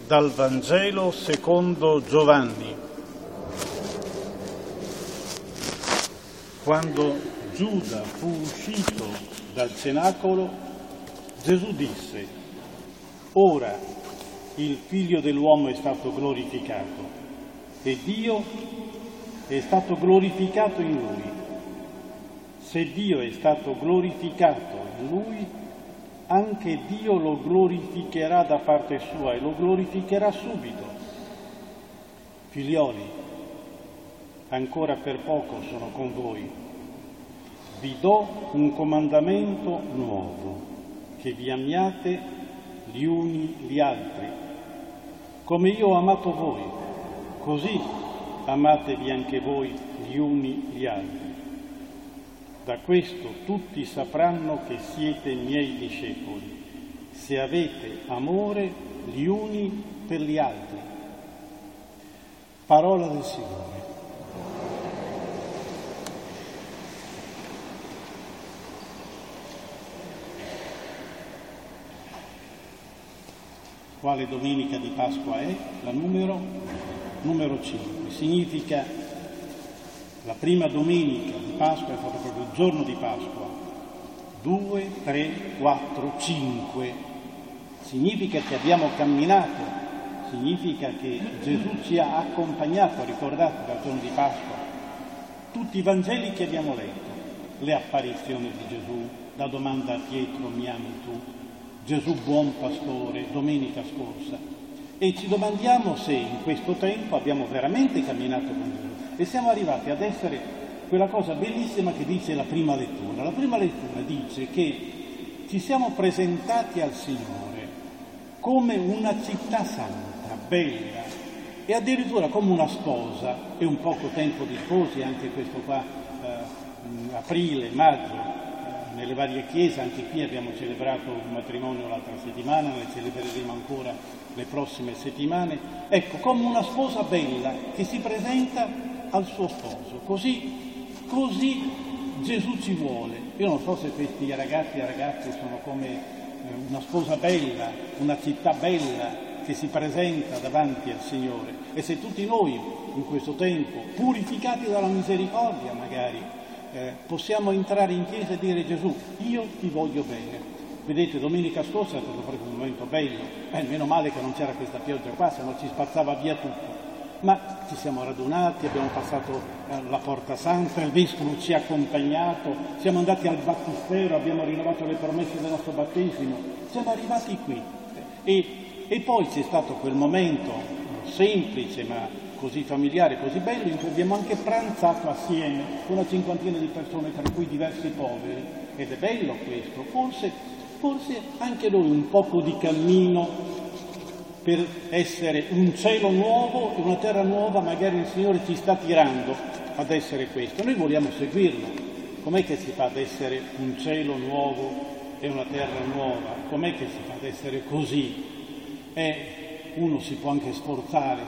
Dal Vangelo secondo Giovanni. Quando Giuda fu uscito dal cenacolo, Gesù disse: «Ora il Figlio dell'uomo è stato glorificato e Dio è stato glorificato in Lui. Se Dio è stato glorificato in Lui, anche Dio lo glorificherà da parte sua e lo glorificherà subito. Figlioli, ancora per poco sono con voi. Vi do un comandamento nuovo, che vi amiate gli uni gli altri. Come io ho amato voi, così amatevi anche voi gli uni gli altri. Da questo tutti sapranno che siete miei discepoli, se avete amore gli uni per gli altri». Parola del Signore. Quale domenica di Pasqua è? La numero 5. Significa la prima domenica di Pasqua è stata proprio il giorno di Pasqua. 2, 3, 4, 5. Significa che abbiamo camminato, significa che Gesù ci ha accompagnato, ricordate, dal giorno di Pasqua. Tutti i Vangeli che abbiamo letto, le apparizioni di Gesù, la domanda a Pietro: mi ami tu? Gesù buon pastore, domenica scorsa. E ci domandiamo se in questo tempo abbiamo veramente camminato con Gesù. E siamo arrivati ad essere quella cosa bellissima che dice la prima lettura. La prima lettura dice che ci siamo presentati al Signore come una città santa, bella, e addirittura come una sposa. È un poco tempo di sposi anche questo qua, aprile, maggio, nelle varie chiese. Anche qui abbiamo celebrato un matrimonio l'altra settimana, ne celebreremo ancora le prossime settimane. Ecco, come una sposa bella che si presenta al suo sposo. Così Gesù ci vuole. Io non so se questi ragazzi e ragazze sono come una sposa bella, una città bella che si presenta davanti al Signore, e se tutti noi in questo tempo, purificati dalla misericordia magari, possiamo entrare in chiesa e dire: Gesù, io ti voglio bene. Vedete, domenica scorsa è stato proprio un momento bello, meno male che non c'era questa pioggia qua, se no ci spazzava via tutto. Ma ci siamo radunati, abbiamo passato la Porta Santa, il Vescovo ci ha accompagnato, siamo andati al Battistero, abbiamo rinnovato le promesse del nostro battesimo, siamo arrivati qui. E poi c'è stato quel momento semplice ma così familiare, così bello, in cui abbiamo anche pranzato assieme, una cinquantina di persone, tra cui diversi poveri, ed è bello questo. Forse anche noi un poco di cammino per essere un cielo nuovo e una terra nuova. Magari il Signore ci sta tirando ad essere questo, noi vogliamo seguirlo. Com'è che si fa ad essere un cielo nuovo e una terra nuova? Com'è che si fa ad essere così? Uno si può anche sforzare,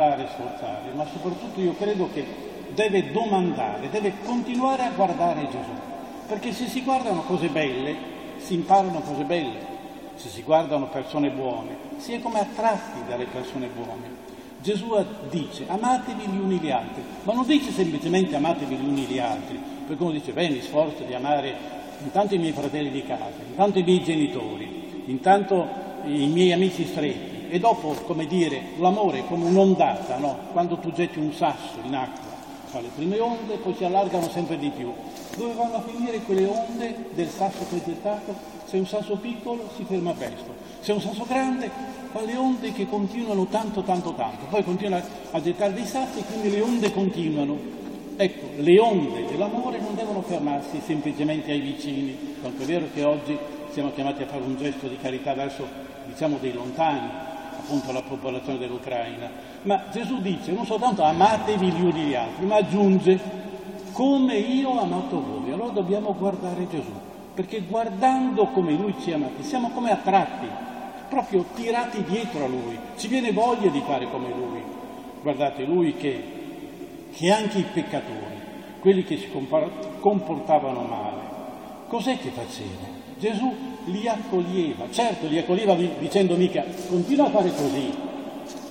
ma soprattutto io credo che deve domandare, deve continuare a guardare Gesù, perché se si guardano cose belle, si imparano cose belle. Se si guardano persone buone, si è come attratti dalle persone buone. Gesù dice: amatevi gli uni gli altri, ma non dice semplicemente amatevi gli uni gli altri, perché uno dice: mi sforzo di amare intanto i miei fratelli di casa, intanto i miei genitori, intanto i miei amici stretti, e dopo, come dire, l'amore è come un'ondata, no? Quando tu getti un sasso in acqua, fa le prime onde, poi si allargano sempre di più. Dove vanno a finire quelle onde del sasso che hai gettato? Se è un sasso piccolo si ferma presto, se è un sasso grande fa le onde che continuano tanto, poi continua a gettare dei sassi e quindi le onde continuano. Ecco, le onde dell'amore non devono fermarsi semplicemente ai vicini, tanto è vero che oggi siamo chiamati a fare un gesto di carità verso, dei lontani, appunto la popolazione dell'Ucraina, ma Gesù dice non soltanto amatevi gli uni gli altri, ma aggiunge: come io ho amato voi. Allora dobbiamo guardare Gesù, perché guardando come Lui ci ha amati siamo come attratti, proprio tirati dietro a Lui, ci viene voglia di fare come Lui. Guardate, Lui che anche i peccatori, quelli che si comportavano male, cos'è che faceva? Gesù li accoglieva, certo li accoglieva dicendo mica continua a fare così,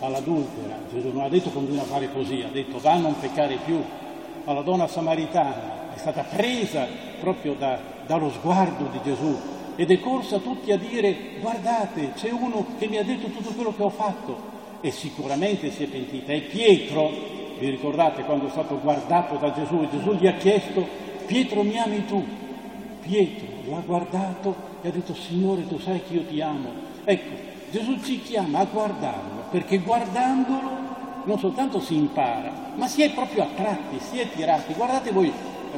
all'adultera, Gesù non ha detto continua a fare così, ha detto va a non peccare più. Alla donna samaritana è stata presa proprio dallo sguardo di Gesù ed è corsa tutti a dire guardate, c'è uno che mi ha detto tutto quello che ho fatto, e sicuramente si è pentita. E Pietro, vi ricordate quando è stato guardato da Gesù e Gesù gli ha chiesto Pietro mi ami tu? Pietro l'ha guardato e ha detto Signore tu sai che io ti amo. Ecco, Gesù ci chiama a guardarlo, perché guardandolo non soltanto si impara, ma si è proprio attratti, si è tirati. Guardate voi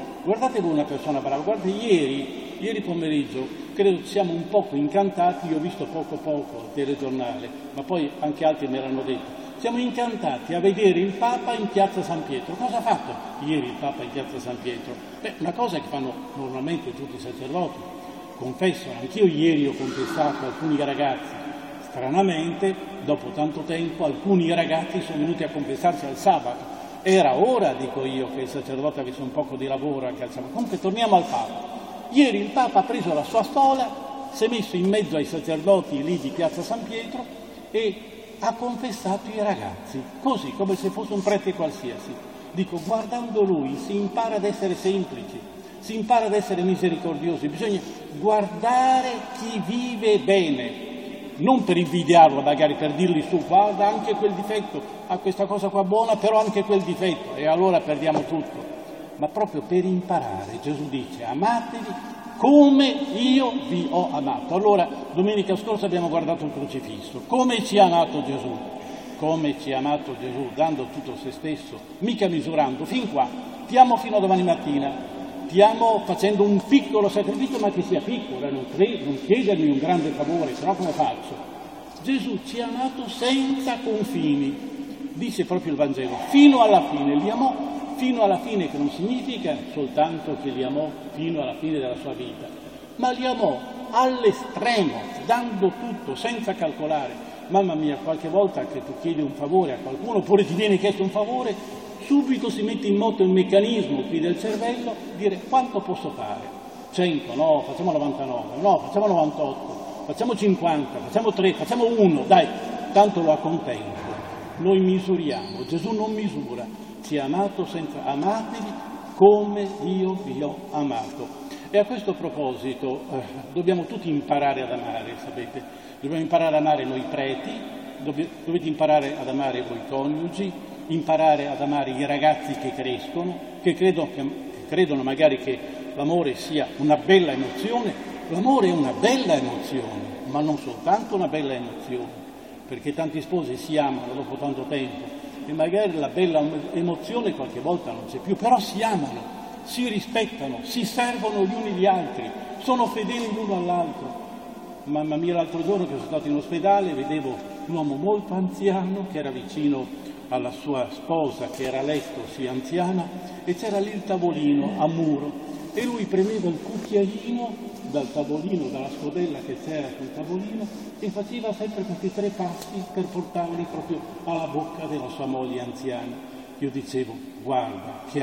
una persona brava, guardate ieri pomeriggio, credo siamo un poco incantati, io ho visto poco il telegiornale, ma poi anche altri me l'hanno detto, siamo incantati a vedere il Papa in piazza San Pietro. Cosa ha fatto ieri il Papa in piazza San Pietro? Una cosa che fanno normalmente tutti i sacerdoti, confessano, anch'io ieri ho confessato alcuni ragazzi. Stranamente, dopo tanto tempo, alcuni ragazzi sono venuti a confessarsi al sabato. Era ora, dico io, che il sacerdote avesse un poco di lavoro anche al sabato. Comunque torniamo al Papa. Ieri il Papa ha preso la sua stola, si è messo in mezzo ai sacerdoti lì di piazza San Pietro e ha confessato i ragazzi, così, come se fosse un prete qualsiasi. Dico, guardando lui si impara ad essere semplici, si impara ad essere misericordiosi. Bisogna guardare chi vive bene. Non per invidiarlo, magari per dirgli su, guarda anche quel difetto, ha questa cosa qua buona, però anche quel difetto, e allora perdiamo tutto. Ma proprio per imparare, Gesù dice, amatevi come io vi ho amato. Allora, domenica scorsa abbiamo guardato il crocifisso. Come ci ha amato Gesù? Come ci ha amato Gesù, dando tutto se stesso, mica misurando, fin qua, ti amo fino a domani mattina. Stiamo facendo un piccolo sacrificio, ma che sia piccolo, non chiedermi un grande favore, se no come faccio? Gesù ci ha amato senza confini, dice proprio il Vangelo, fino alla fine, li amò fino alla fine, che non significa soltanto che li amò fino alla fine della sua vita, ma li amò all'estremo, dando tutto, senza calcolare. Mamma mia, qualche volta che tu chiedi un favore a qualcuno, oppure ti viene chiesto un favore, subito si mette in moto il meccanismo qui del cervello, dire quanto posso fare? 100, no, facciamo 99, no, facciamo 98, facciamo 50, facciamo 3, facciamo 1, dai, tanto lo accontento. Noi misuriamo, Gesù non misura, ci ha amato senza, amatevi come io vi ho amato. E a questo proposito dobbiamo tutti imparare ad amare, sapete, dobbiamo imparare ad amare noi preti, dovete imparare ad amare voi coniugi, imparare ad amare i ragazzi che crescono, che credono magari che l'amore sia una bella emozione. L'amore è una bella emozione, ma non soltanto una bella emozione, perché tanti sposi si amano dopo tanto tempo e magari la bella emozione qualche volta non c'è più, però si amano, si rispettano, si servono gli uni gli altri, sono fedeli l'uno all'altro. Mamma mia, l'altro giorno che sono stato in ospedale vedevo un uomo molto anziano che era vicino alla sua sposa, che era a letto, sì anziana, e c'era lì il tavolino a muro e lui premeva il cucchiaino dal tavolino, dalla scodella che c'era sul tavolino, e faceva sempre questi 3 passi per portarli proprio alla bocca della sua moglie anziana. Io dicevo, guarda, che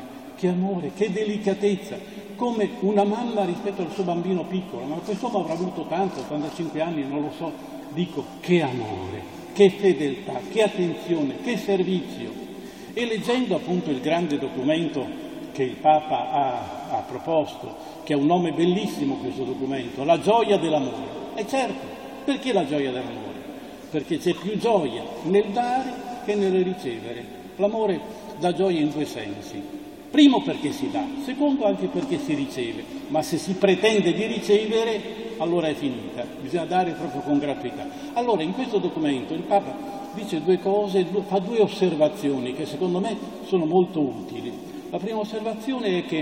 amore, che delicatezza, come una mamma rispetto al suo bambino piccolo, ma quest'uomo avrà avuto tanto, 85 anni, non lo so, dico, che amore, che fedeltà, che attenzione, che servizio. E leggendo appunto il grande documento che il Papa ha proposto, che ha un nome bellissimo questo documento, la gioia dell'amore. E certo, perché la gioia dell'amore? Perché c'è più gioia nel dare che nel ricevere. L'amore dà gioia in 2 sensi. Primo perché si dà, secondo anche perché si riceve, ma se si pretende di ricevere allora è finita, bisogna dare proprio con gratuità. Allora in questo documento il Papa dice 2 cose, fa 2 osservazioni che secondo me sono molto utili. La prima osservazione è che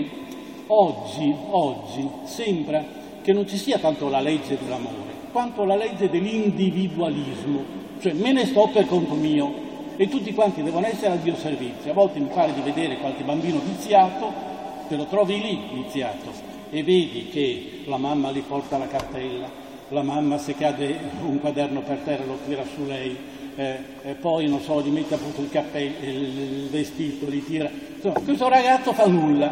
oggi sembra che non ci sia tanto la legge dell'amore, quanto la legge dell'individualismo, cioè me ne sto per conto mio, e tutti quanti devono essere al mio servizio. A volte mi pare di vedere qualche bambino viziato, te lo trovi lì viziato e vedi che la mamma gli porta la cartella, la mamma se cade un quaderno per terra lo tira su lei, e poi non so, gli mette appunto il cappello, il vestito, li tira. Insomma, questo ragazzo fa nulla,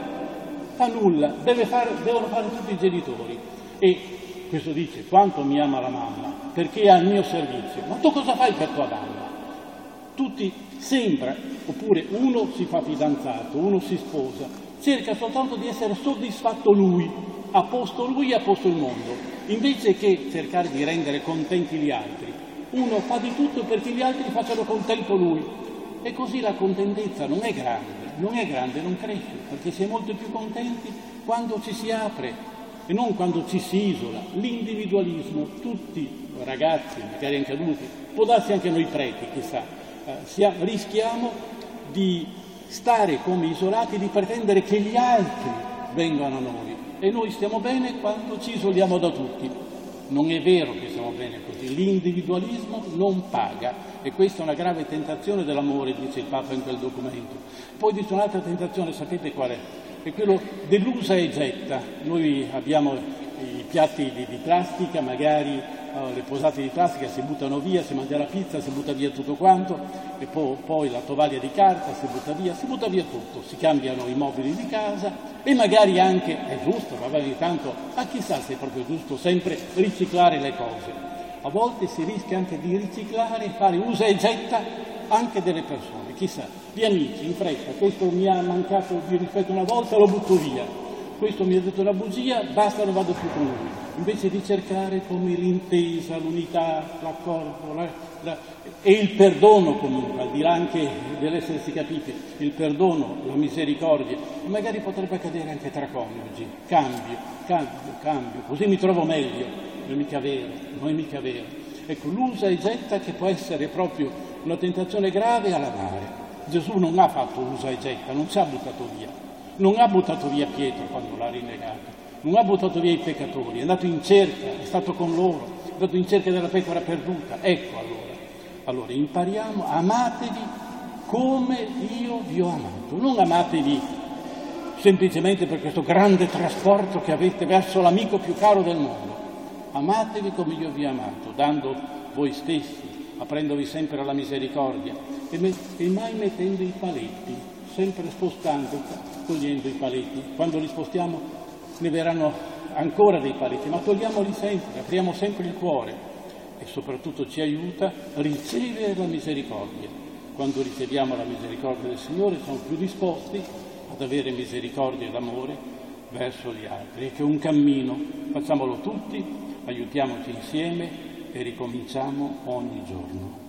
devono fare tutti i genitori. E questo dice quanto mi ama la mamma, perché è al mio servizio. Ma tu cosa fai per tua mamma? Tutti sembra, oppure uno si fa fidanzato, uno si sposa, cerca soltanto di essere soddisfatto lui, a posto lui e a posto il mondo, invece che cercare di rendere contenti gli altri. Uno fa di tutto perché gli altri facciano contento lui, e così la contentezza non è grande, non cresce, perché si è molto più contenti quando ci si apre e non quando ci si isola. L'individualismo, tutti ragazzi, magari anche adulti, può darsi anche noi preti, chissà, rischiamo di stare come isolati, di pretendere che gli altri vengano a noi, e noi stiamo bene quando ci isoliamo da tutti. Non è vero che stiamo bene così, l'individualismo non paga, e questa è una grave tentazione dell'amore, dice il Papa in quel documento. Poi dice un'altra tentazione, sapete qual è? È quello dell'usa e getta. Noi abbiamo i piatti di plastica, magari le posate di plastica si buttano via, si mangia la pizza, si butta via tutto quanto, e poi la tovaglia di carta si butta via tutto, si cambiano i mobili di casa, e magari anche, è giusto, va bene, tanto, ma chissà se è proprio giusto sempre riciclare le cose. A volte si rischia anche di riciclare, fare usa e getta anche delle persone, chissà, gli amici in fretta, questo mi ha mancato di rispetto una volta, lo butto via, questo mi ha detto una bugia, basta, non vado più con lui, invece di cercare come l'intesa, l'unità, l'accordo e il perdono, comunque, al di là anche dell'essersi capiti, il perdono, la misericordia, magari potrebbe accadere anche tra coniugi, cambio, così mi trovo meglio, non è mica vero. Ecco, l'usa e getta che può essere proprio una tentazione grave alla mare. Gesù non ha fatto usa e getta, non ci ha buttato via. Non ha buttato via Pietro quando l'ha rinnegato, non ha buttato via i peccatori, è andato in cerca, è stato con loro, è andato in cerca della pecora perduta. Ecco allora impariamo, amatevi come io vi ho amato, non amatevi semplicemente per questo grande trasporto che avete verso l'amico più caro del mondo, amatevi come io vi ho amato, dando voi stessi, aprendovi sempre alla misericordia e mai mettendo i paletti, sempre spostando, togliendo i paletti. Quando li spostiamo ne verranno ancora dei paletti, ma togliamoli sempre, apriamo sempre il cuore e soprattutto ci aiuta a ricevere la misericordia. Quando riceviamo la misericordia del Signore siamo più disposti ad avere misericordia ed amore verso gli altri. E che è un cammino, facciamolo tutti, aiutiamoci insieme e ricominciamo ogni giorno.